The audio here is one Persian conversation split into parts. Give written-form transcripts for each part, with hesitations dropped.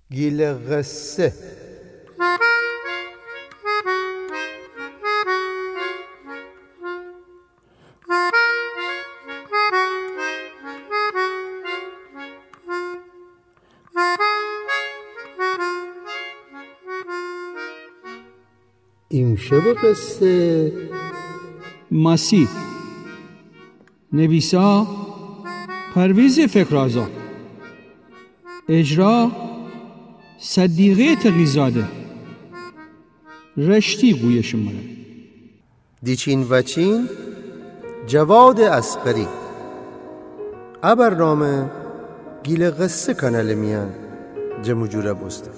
گیل قصه. امشب قصه مسیح، نویسا پرویز فکرآزاد، اجرا صدیقه تقی‌زاده، رشتی گویش مره، دیچین وچین جواد اصغری. برنامه گیل قصه کانال میان جمو جوره بسته.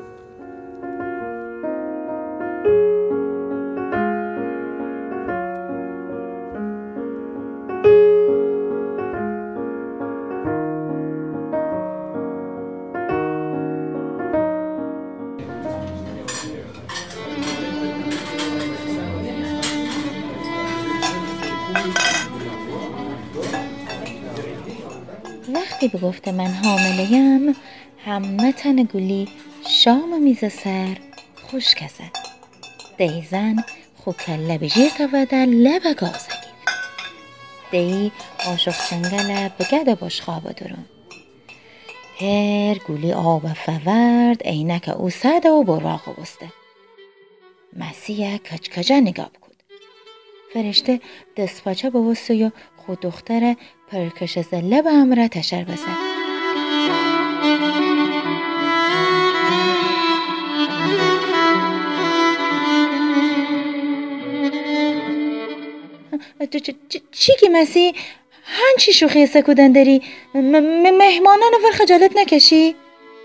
وقتی به گفته من حامله‌ام، همه تن گلی شام میز سر خوش کسد. دیزن خو کله بجیر تودر لب گازگی. دی عاشق چنگل بگده باش خواب درون. هر گلی آب فورد عینک او سده و براق بسته. مسیح کچکجه نگاه بکد. فرشته دست پاچه بوسته و خود دختر پرکش زله به امره تشر بزد. چی که مسیح؟ هنچی شوخی سکودن داری؟ مهمانان ور خجالت نکشی؟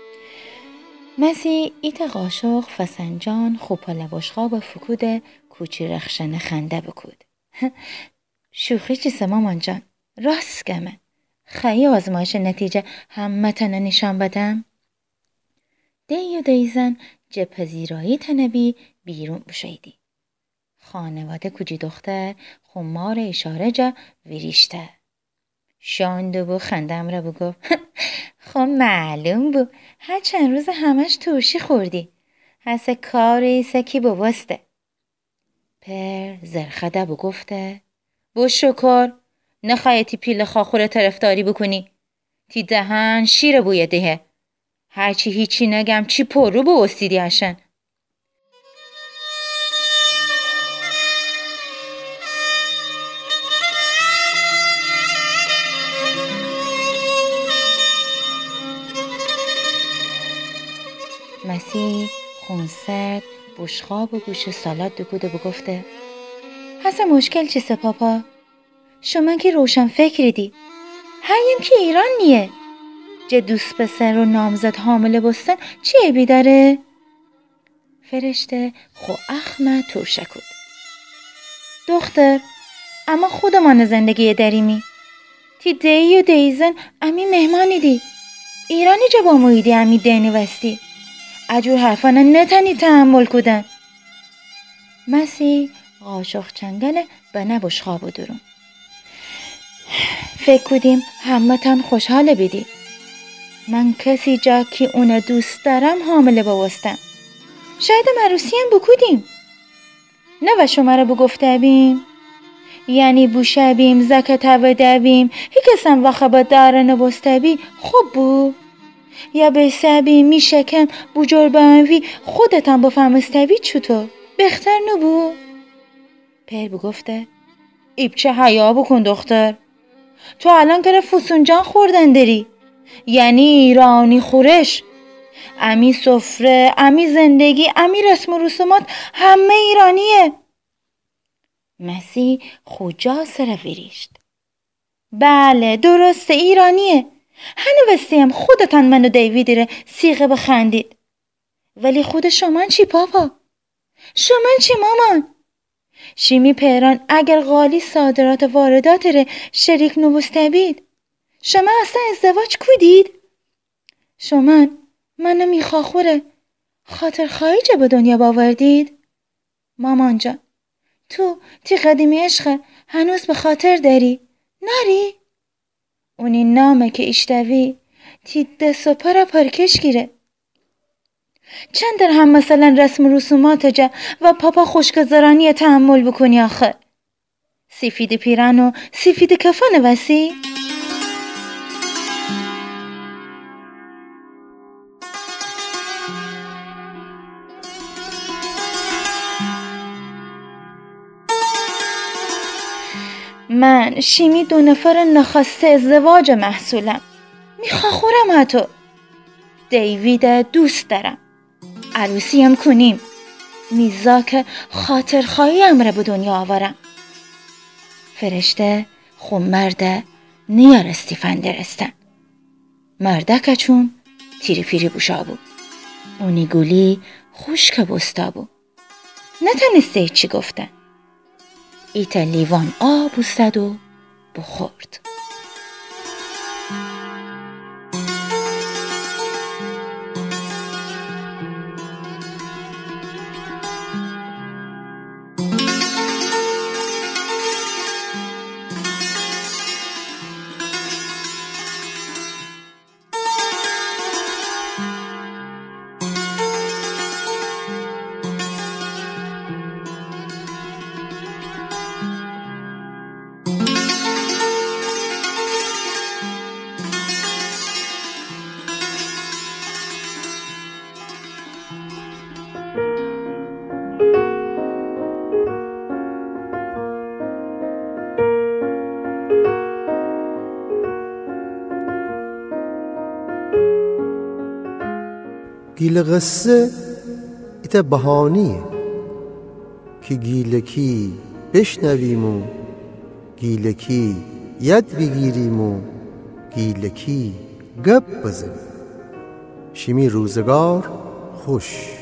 مسیح ایت قاشق فسنجان خوپاله باشخواب فکود کوچی رخشن خنده بکود. شوخی چیسه مامان جان؟ راست گمه. خیلی آزمایش نتیجه همه تنه نشان بدم؟ دی و دیزن جپزیرایی تنبی بیرون بشیدی. خانواده کوچی دختر خمار اشاره جا ویریشته. شانده بو خندم را بگو. خب معلوم بو هر چند روز همش ترشی خوردی. حس کار ایسه کی بوسته. پر زرخده بو گفته بو شکر نخواهی پیل خاخور طرفداری بکنی. تی دهن شیر بوی دهه. هرچی هیچی نگم چی پر رو بوستیدی هشن. مسیح خونسرد بشخاب و گوش سالاد دکوده بگفته حسن مشکل چیسه پاپا؟ شما که روشن فکری دی. هریم که ایران نیه. جه دوست پسر و نامزد حامله بستن چی عیبی داره؟ فرشته خو اخمه ترشکود. دختر اما خودمان زندگی دریمی. تی دی و دیزن امی مهمانی دی. ایرانی جا با مویدی امی دینی وستی. اجور حرفانه نتنی تحمل کدن. مسیح قاشق چنگل به نبوش خواب درون. فکر کدیم همه تن خوشحال بیدی. من کسی جا که اون دوست دارم حامله بوستم. شاید عروسی هم بکودیم. نه و شما رو بگفته بیم. یعنی بوشه بیم زکت و دویم. هیکسم و خبا داره نبسته بی خوب بو. یا بسبی میشکم بوجور بانوی خودتان بفهمستوی چطور بختر نبو؟ پر بگفته ایب چه حیا بکن دختر. تو الان که فسونجان خوردن داری. یعنی ایرانی خورش. امی سفره، امی زندگی، امی رسم و رسومات همه ایرانیه. مسیح خوجا سر ویریشت. بله درسته ایرانیه. هنو وستیم خودتان منو دیویدی ره سیغه بخندید. ولی خود شمان چی پاپا؟ شمان چی مامان؟ شیمی پیران اگر غالی صادرات واردات ره شریک نبسته بید. شما اصلا ازدواج کودید؟ شمان منو میخواخوره خاطر خواهی به دنیا باوردید؟ مامان جان تو تی قدیمی عشقه هنوز به خاطر داری؟ نری؟ اونی نامه که اشتوی تی دست و پا را پرکش گیره. چند در هم مثلا رسم و رسومات جا و پاپا خوشگذرانی تحمل بکنی آخه. سفید پیرن و سفید کفان وسی؟ من شیمی 2 نفر نخواسته ازدواج محصولم. میخواخورم حتی. دیوید دوست دارم. عروسی هم کنیم. میزاک خاطرخواهی امره به دنیا آورم. فرشته خون مرده نیار استیفن درستن. مرده کچون تیری پیری بوشا بود. اونی گولی خوشک بستا بود. نتنسته چی گفتن. ایتا لیوان آب استد و بخورد. گیل قصه ایتا بهانیه که گیلکی بشنویم و گیلکی ید بگیریم و گیلکی گپ بزنیم. شیمی روزگار خوش.